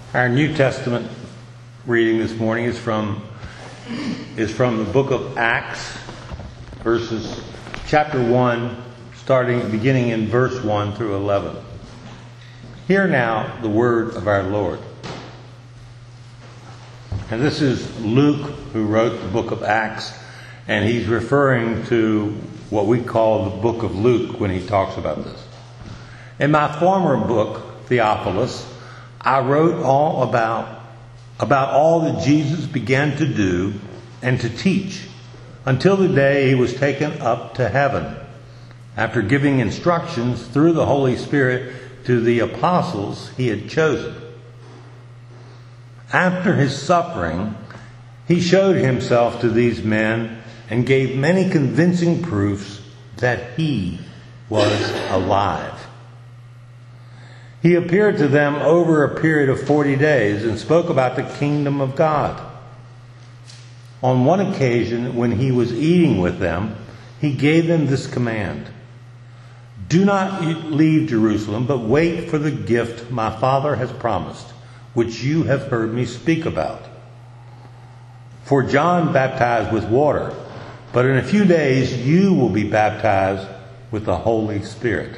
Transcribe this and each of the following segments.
Our New Testament reading this morning is from the book of Acts, chapter 1, beginning in verse 1 through 11. Hear now the word of our Lord. And this is Luke who wrote the book of Acts, and he's referring to what we call the book of Luke when he talks about this. In my former book, Theophilus, I wrote all about all that Jesus began to do and to teach until the day he was taken up to heaven, after giving instructions through the Holy Spirit to the apostles he had chosen. After his suffering, he showed himself to these men and gave many convincing proofs that he was alive. He appeared to them over a period of 40 days and spoke about the kingdom of God. On one occasion, when he was eating with them, he gave them this command: "Do not leave Jerusalem, but wait for the gift my Father has promised, which you have heard me speak about. For John baptized with water, but in a few days you will be baptized with the Holy Spirit."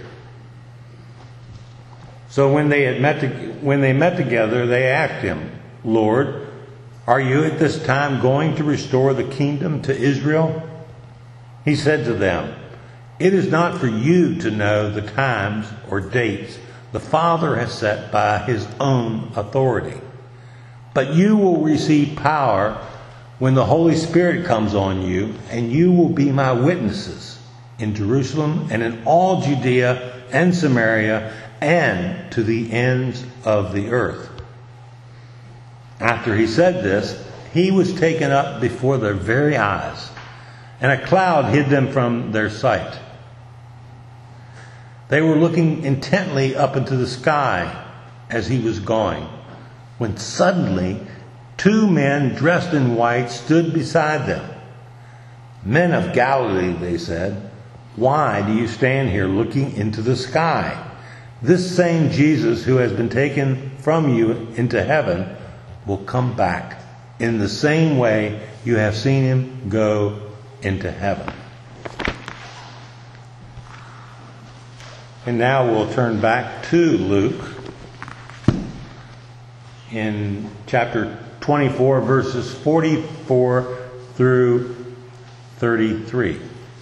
So when they met together, they asked him, "Lord, are you at this time going to restore the kingdom to Israel?" He said to them, "It is not for you to know the times or dates the Father has set by his own authority. But you will receive power when the Holy Spirit comes on you, and you will be my witnesses in Jerusalem and in all Judea and Samaria and to the ends of the earth." After he said this, he was taken up before their very eyes, and a cloud hid them from their sight. They were looking intently up into the sky as he was going, when suddenly 2 men dressed in white stood beside them. "Men of Galilee," they said, "why do you stand here looking into the sky? This same Jesus who has been taken from you into heaven will come back in the same way you have seen him go into heaven." And now we'll turn back to Luke in chapter 24, verses 44 through 33.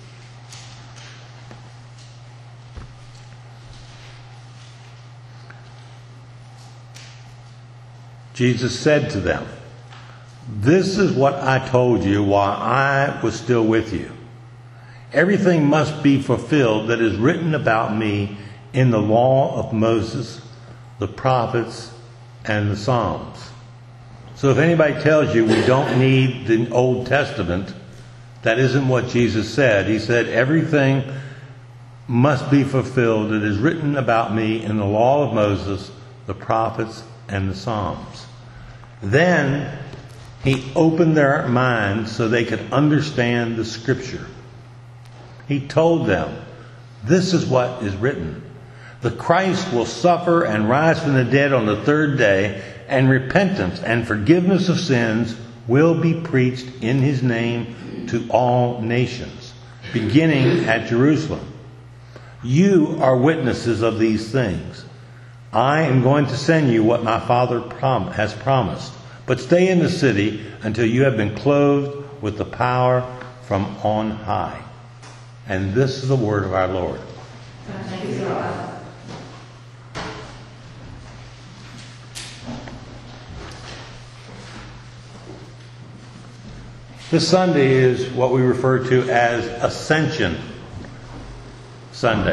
Jesus said to them, "This is what I told you while I was still with you. Everything must be fulfilled that is written about me in the law of Moses, the prophets, and the Psalms." So if anybody tells you we don't need the Old Testament, that isn't what Jesus said. He said everything must be fulfilled that is written about me in the law of Moses, the prophets, and the Psalms. Then he opened their minds so they could understand the scripture. He told them, "This is what is written. The Christ will suffer and rise from the dead on the 3rd day, and repentance and forgiveness of sins will be preached in his name to all nations, beginning at Jerusalem. You are witnesses of these things. I am going to send you what my Father has promised, but stay in the city until you have been clothed with the power from on high." And this is the word of our Lord. Thank you, God. This Sunday is what we refer to as Ascension Sunday.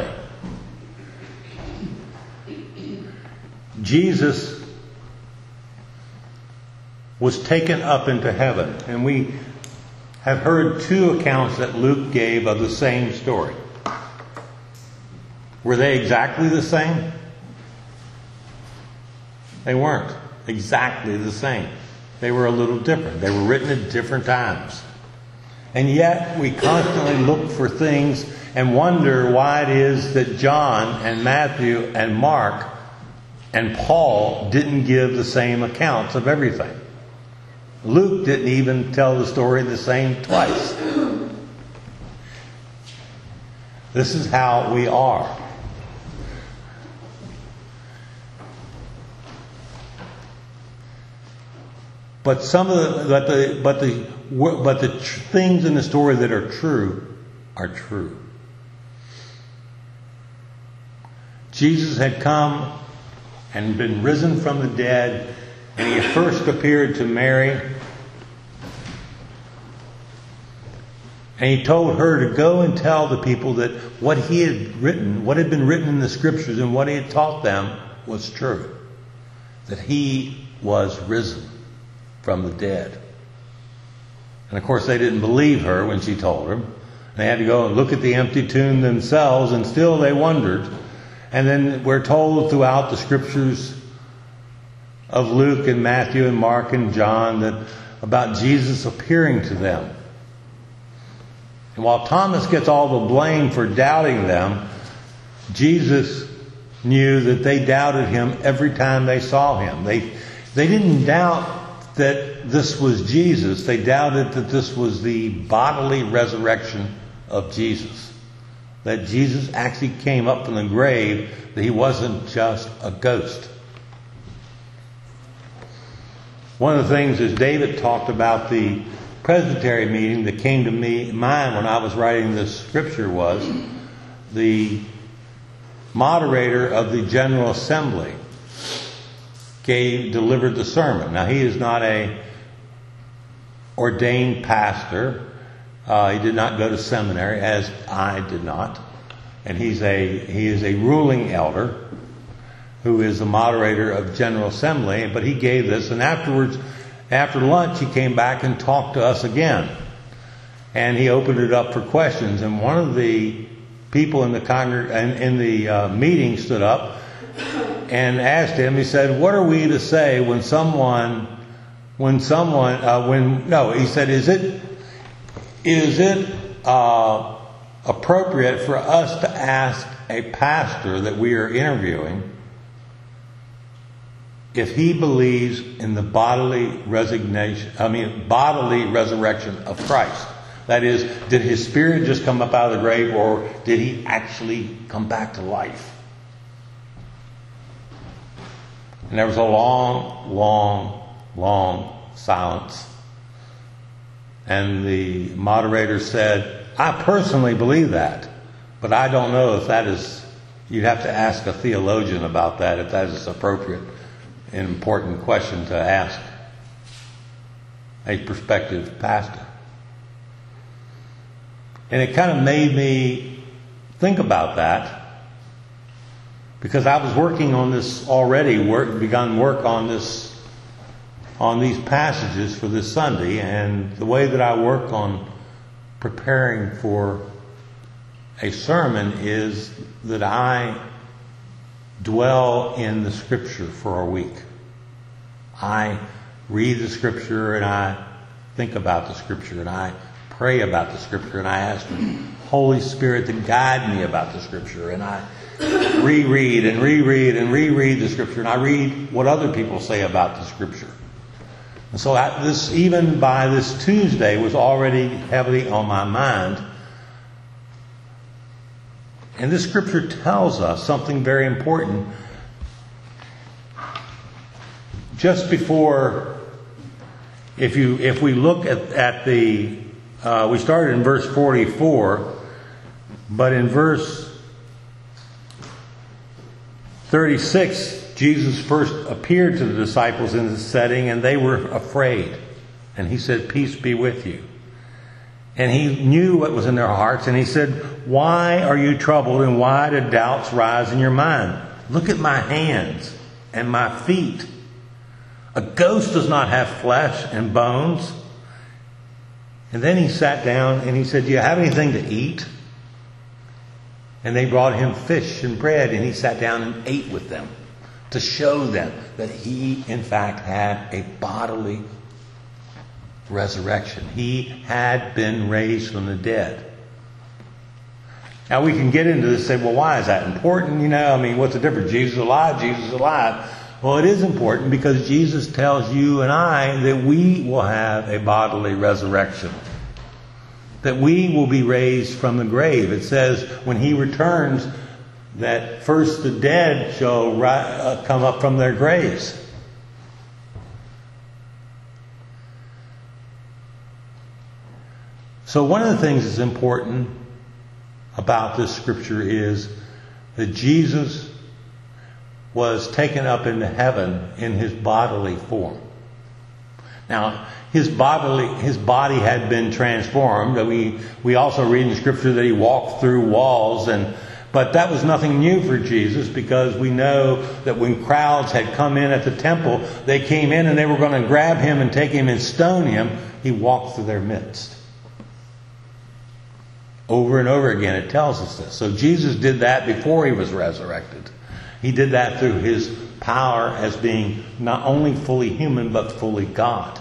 Jesus was taken up into heaven, and we have heard 2 accounts that Luke gave of the same story. Were they exactly the same? They weren't exactly the same. They were a little different. They were written at different times. And yet we constantly look for things and wonder why it is that John and Matthew and Mark And Paul didn't give the same accounts of everything. Luke didn't even tell the story the same twice. This is how we are. But some of the things in the story that are true are true. Jesus had come and been risen from the dead, and he first appeared to Mary, and he told her to go and tell the people that what he had written, what had been written in the scriptures and what he had taught them was true. That he was risen from the dead. And of course they didn't believe her when she told them. They had to go and look at the empty tomb themselves, and still they wondered. And then we're told throughout the scriptures of Luke and Matthew and Mark and John that about Jesus appearing to them. And while Thomas gets all the blame for doubting them, Jesus knew that they doubted him every time they saw him. They didn't doubt that this was Jesus. They doubted that this was the bodily resurrection of Jesus. That Jesus actually came up from the grave, that he wasn't just a ghost. One of the things is David talked about the Presbytery meeting that came to mind when I was writing this scripture was the moderator of the General Assembly delivered the sermon. Now he is not a ordained pastor. He did not go to seminary, as I did not. And he is a ruling elder who is the moderator of General Assembly. But he gave this, and afterwards, after lunch, he came back and talked to us again. And he opened it up for questions. And one of the people in the meeting stood up and asked him. He said, "What are we to say when someone? He said, is it appropriate for us to ask a pastor that we are interviewing if he believes in the bodily resurrection of Christ? That is, did his spirit just come up out of the grave, or did he actually come back to life?" And there was a long, long, long silence. And the moderator said, "I personally believe that, but I don't know if that is, you'd have to ask a theologian about that, if that is appropriate and important question to ask a prospective pastor." And it kind of made me think about that, because I was working on this already, begun work on these passages for this Sunday, and the way that I work on preparing for a sermon is that I dwell in the Scripture for a week. I read the Scripture, and I think about the Scripture, and I pray about the Scripture, and I ask the Holy Spirit to guide me about the Scripture, and I reread the Scripture, and I read what other people say about the Scripture. And so even by this Tuesday, was already heavily on my mind. And this Scripture tells us something very important. Just before, if we look at the, we started in verse 44, but in verse 36, Jesus first appeared to the disciples in this setting, and they were afraid. And he said, "Peace be with you." And he knew what was in their hearts, and he said, "Why are you troubled, and why do doubts rise in your mind? Look at my hands and my feet. A ghost does not have flesh and bones." And then he sat down and he said, "Do you have anything to eat?" And they brought him fish and bread, and he sat down and ate with them to show them that he, in fact, had a bodily resurrection. He had been raised from the dead. Now we can get into this and say, well, why is that important? What's the difference? Jesus is alive, Jesus is alive. Well, it is important because Jesus tells you and I that we will have a bodily resurrection. That we will be raised from the grave. It says when He returns that first the dead shall come up from their graves. So one of the things that's important about this scripture is that Jesus was taken up into heaven in His bodily form. Now, His body had been transformed. We also read in the scripture that He walked through walls, but that was nothing new for Jesus, because we know that when crowds had come in at the temple, they came in and they were going to grab Him and take Him and stone Him. He walked through their midst. Over and over again it tells us this. So Jesus did that before He was resurrected. He did that through His power as being not only fully human but fully God.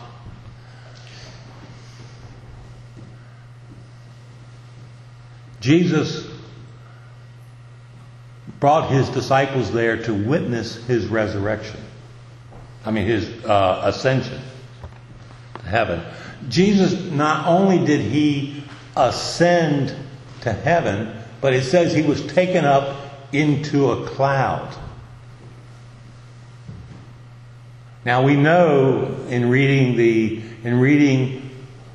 Jesus brought His disciples there to witness His resurrection. His ascension to heaven. Jesus, not only did He ascend to heaven, but it says He was taken up into a cloud. Now we know in reading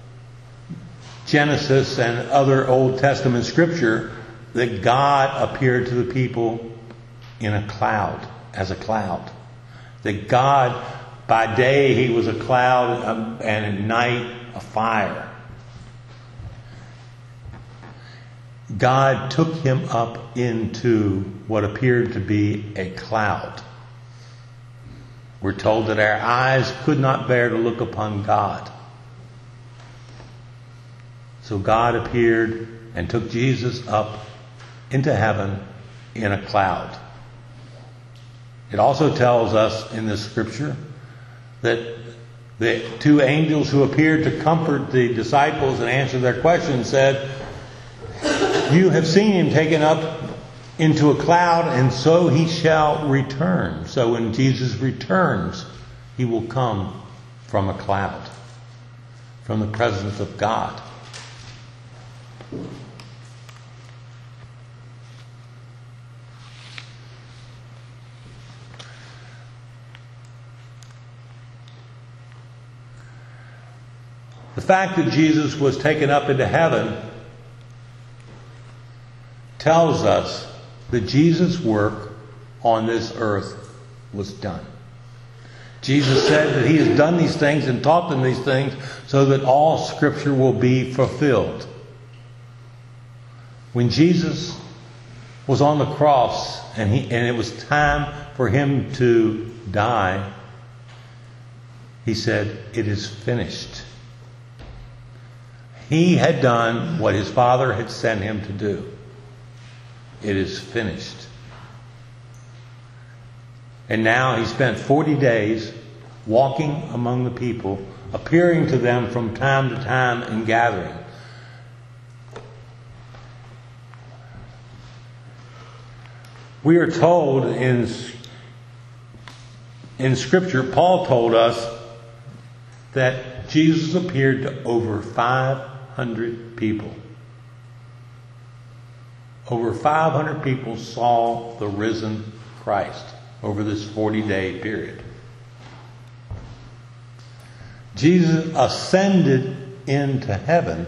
Genesis and other Old Testament scripture that God appeared to the people in a cloud, as a cloud. That God, by day He was a cloud, and at night a fire. God took Him up into what appeared to be a cloud. We're told that our eyes could not bear to look upon God. So God appeared and took Jesus up into heaven in a cloud. It also tells us in this scripture that the two angels who appeared to comfort the disciples and answer their questions said, "You have seen Him taken up into a cloud, and so He shall return." So when Jesus returns, He will come from a cloud, from the presence of God. The fact that Jesus was taken up into heaven tells us that Jesus' work on this earth was done. Jesus said that He has done these things and taught them these things so that all Scripture will be fulfilled. When Jesus was on the cross and it was time for Him to die, He said, "It is finished." He had done what His Father had sent Him to do. It is finished. And now He spent 40 days walking among the people, appearing to them from time to time and gathering. We are told in Scripture, Paul told us that Jesus appeared to over 500 people. Over 500 people saw the risen Christ over this 40-day period. Jesus ascended into heaven,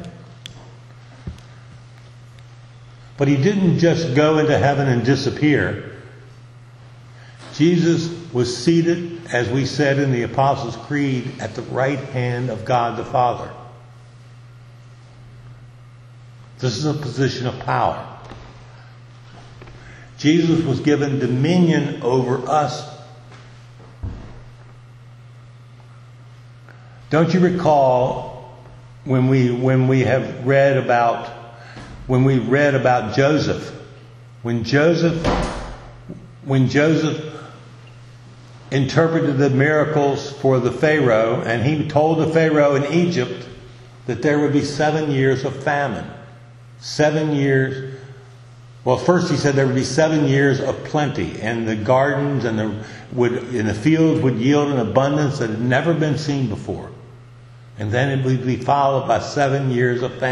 but He didn't just go into heaven and disappear. Jesus was seated, as we said in the Apostles' Creed, at the right hand of God the Father. This is a position of power. Jesus was given dominion over us. Don't you recall when we read about Joseph? When Joseph interpreted the miracles for the Pharaoh, and he told the Pharaoh in Egypt that there would be 7 years of famine. 7 years Well, first he said there would be 7 years of plenty, and the gardens and the fields would yield an abundance that had never been seen before. And then it would be followed by 7 years of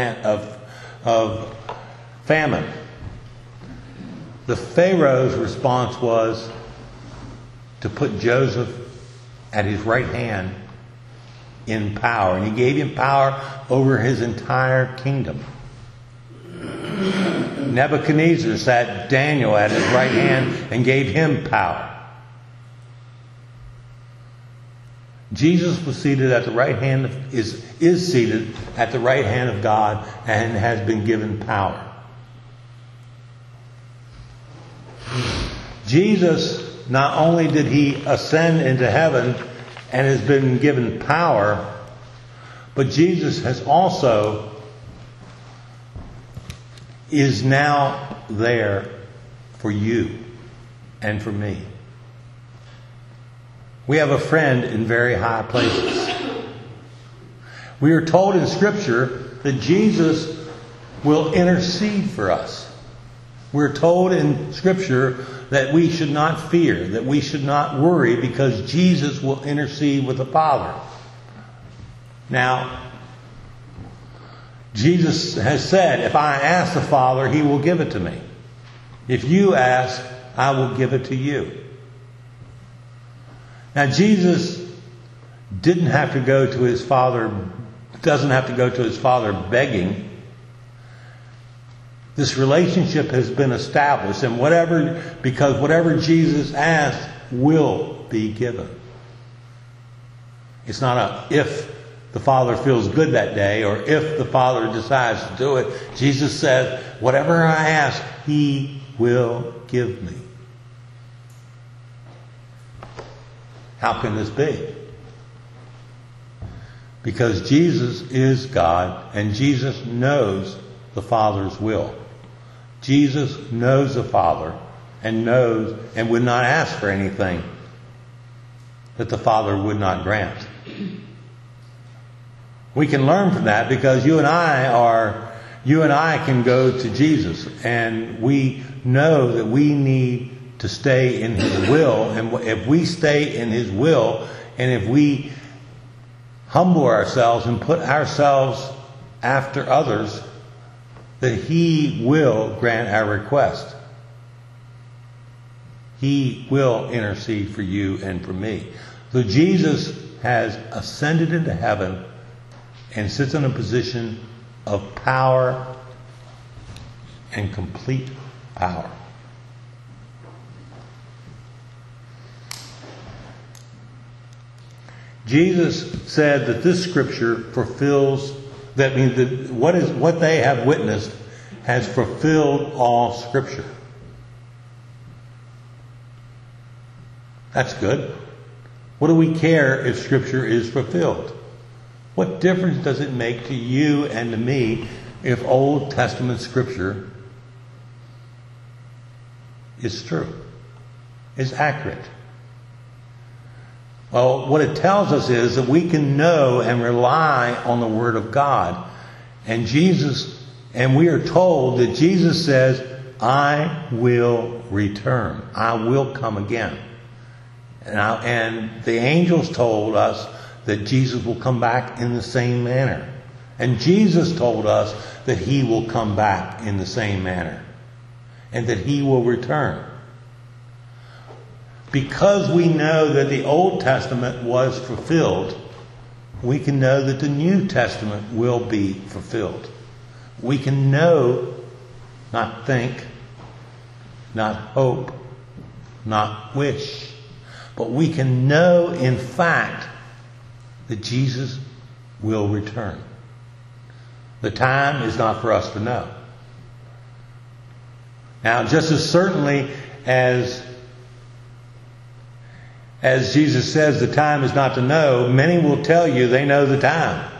famine. The Pharaoh's response was to put Joseph at his right hand in power, and he gave him power over his entire kingdom. Nebuchadnezzar sat Daniel at his right hand and gave him power. Jesus was seated at the right hand is seated at the right hand of God and has been given power. Jesus, not only did he ascend into heaven and has been given power, but Jesus has also is now there for you and for me. We have a friend in very high places. We are told in Scripture that Jesus will intercede for us. We're told in Scripture that we should not fear, that we should not worry, because Jesus will intercede with the Father. Now, Jesus has said, if I ask the Father, He will give it to me. If you ask, I will give it to you. Now, Jesus didn't have to go to His Father, doesn't have to go to His Father begging. This relationship has been established, and because whatever Jesus asks will be given. It's not a if the Father feels good that day, or if the Father decides to do it. Jesus said, whatever I ask, He will give me. How can this be? Because Jesus is God, and Jesus knows the Father's will. Jesus knows the Father and knows and would not ask for anything that the Father would not grant. We can learn from that because you and I can go to Jesus, and we know that we need to stay in His will. And if we stay in His will, and if we humble ourselves and put ourselves after others, that He will grant our request. He will intercede for you and for me. So Jesus has ascended into heaven and sits in a position of power and complete power. Jesus said that this scripture fulfills, that means that what they have witnessed has fulfilled all scripture. That's good. What do we care if scripture is fulfilled? What difference does it make to you and to me if Old Testament scripture is true, is accurate? Well, what it tells us is that we can know and rely on the Word of God. And we are told that Jesus says, I will return. I will come again. And the angels told us that Jesus will come back in the same manner. And Jesus told us that He will come back in the same manner. And that He will return. Because we know that the Old Testament was fulfilled, we can know that the New Testament will be fulfilled. We can know, not think, not hope, not wish, but we can know in fact that Jesus will return. The time is not for us to know. Now, just as certainly as Jesus says the time is not to know, many will tell you they know the time.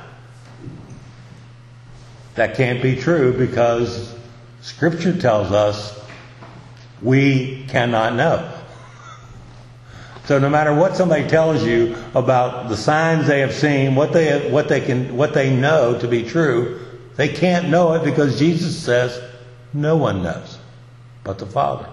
That can't be true because Scripture tells us we cannot know. So no matter what somebody tells you about the signs they have seen, what they know to be true, they can't know it because Jesus says no one knows. but the Father.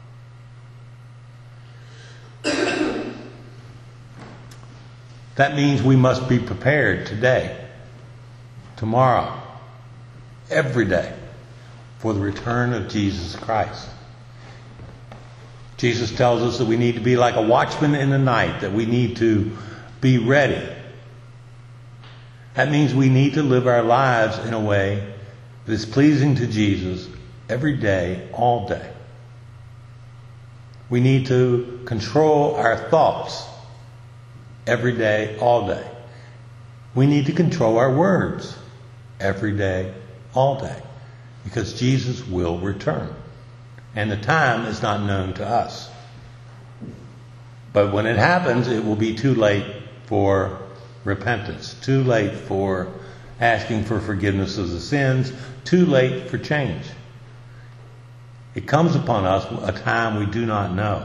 That means we must be prepared today, tomorrow, every day for the return of Jesus Christ. Jesus tells us that we need to be like a watchman in the night, that we need to be ready. That means we need to live our lives in a way that is pleasing to Jesus every day, all day. We need to control our thoughts every day, all day. We need to control our words every day, all day. Because Jesus will return. And the time is not known to us. But when it happens, it will be too late for repentance. Too late for asking for forgiveness of the sins. Too late for change. It comes upon us a time we do not know.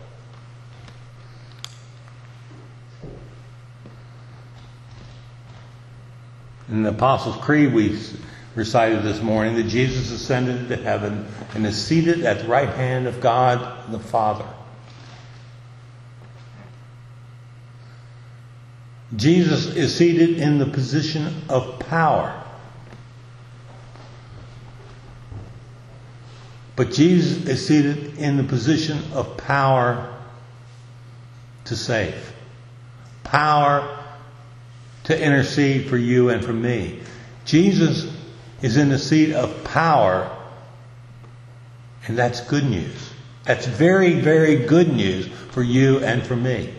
In the Apostles' Creed we recited this morning that Jesus ascended into heaven and is seated at the right hand of God the Father. Jesus is seated in the position of power. But Jesus is seated in the position of power to save. Power to intercede for you and for me. Jesus is in the seat of power, and that's good news. That's very, very good news for you and for me.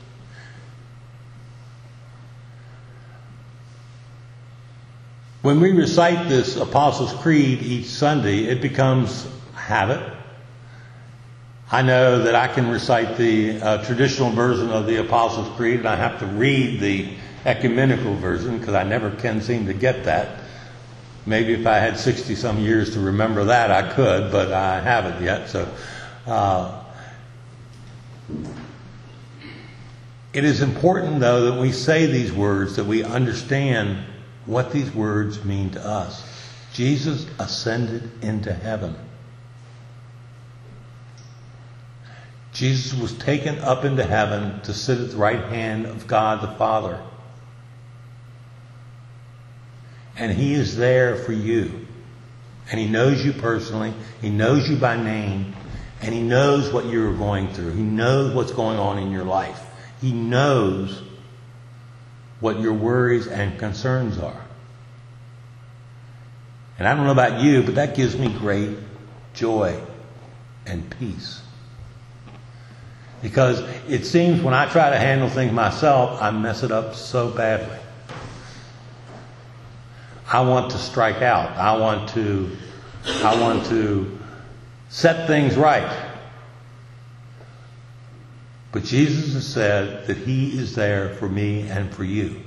When we recite this Apostles' Creed each Sunday, it becomes a habit. I know that I can recite the traditional version of the Apostles' Creed, and I have to read the ecumenical version because I never can seem to get that. Maybe if I had 60 some years to remember that, I could, but I haven't yet. So it is important, though, that we say these words, that we understand what these words mean to us. Jesus ascended into heaven. Jesus was taken up into heaven to sit at the right hand of God the Father. And He is there for you. And He knows you personally. He knows you by name. And He knows what you're going through. He knows what's going on in your life. He knows what your worries and concerns are. And I don't know about you, but that gives me great joy and peace. Because it seems when I try to handle things myself, I mess it up so badly. I want to strike out. I want to set things right. But Jesus has said that He is there for me and for you.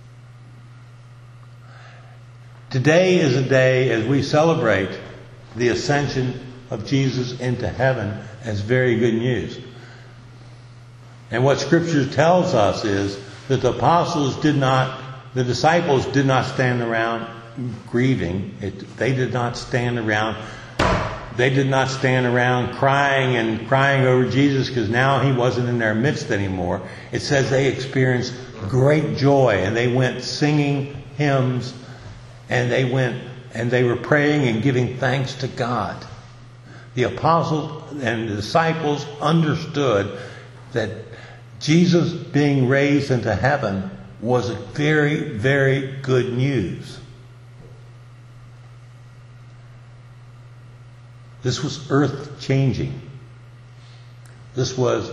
Today is a day as we celebrate the ascension of Jesus into heaven as very good news. And what Scripture tells us is that the disciples did not stand around grieving. They did not stand around crying over Jesus because now He wasn't in their midst anymore. It says they experienced great joy and they went singing hymns and they were praying and giving thanks to God. The apostles and the disciples understood that Jesus being raised into heaven was very, very good news. This was earth-changing. This was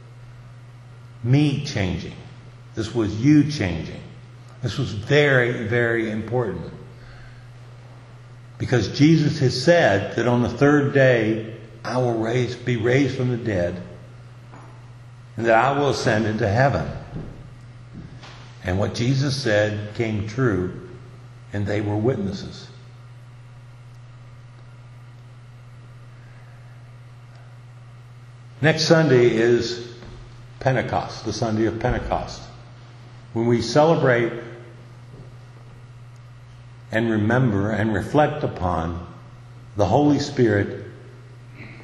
me changing. This was you changing. This was very, very important. Because Jesus has said that on the third day I will be raised from the dead and that I will ascend into heaven. And what Jesus said came true, and they were witnesses. Next Sunday is Pentecost, the Sunday of Pentecost, when we celebrate and remember and reflect upon the Holy Spirit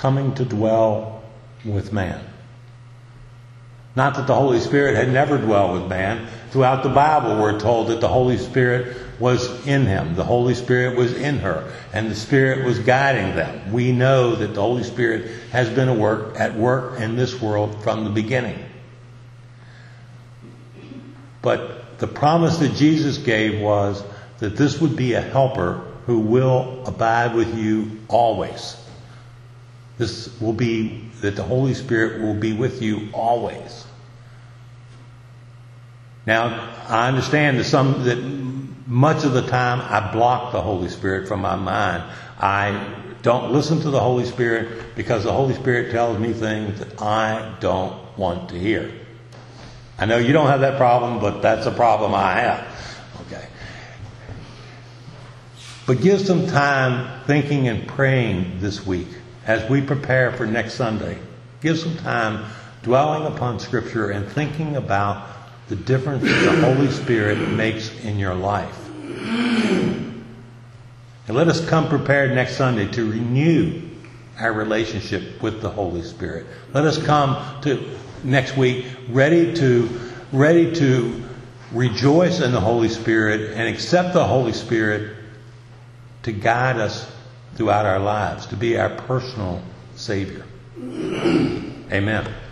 coming to dwell with man. Not that the Holy Spirit had never dwelled with man. Throughout the Bible, we're told that the Holy Spirit was in him. The Holy Spirit was in her. And the Spirit was guiding them. We know that the Holy Spirit has been at work in this world from the beginning. But the promise that Jesus gave was that this would be a helper who will abide with you always. This will be that the Holy Spirit will be with you always. Now, I understand that much of the time I block the Holy Spirit from my mind. I don't listen to the Holy Spirit because the Holy Spirit tells me things that I don't want to hear. I know you don't have that problem, but that's a problem I have. Okay. But give some time thinking and praying this week as we prepare for next Sunday. Give some time dwelling upon Scripture and thinking about the difference that the Holy Spirit makes in your life. And let us come prepared next Sunday to renew our relationship with the Holy Spirit. Let us come to next week ready to rejoice in the Holy Spirit and accept the Holy Spirit to guide us throughout our lives, to be our personal Savior. Amen.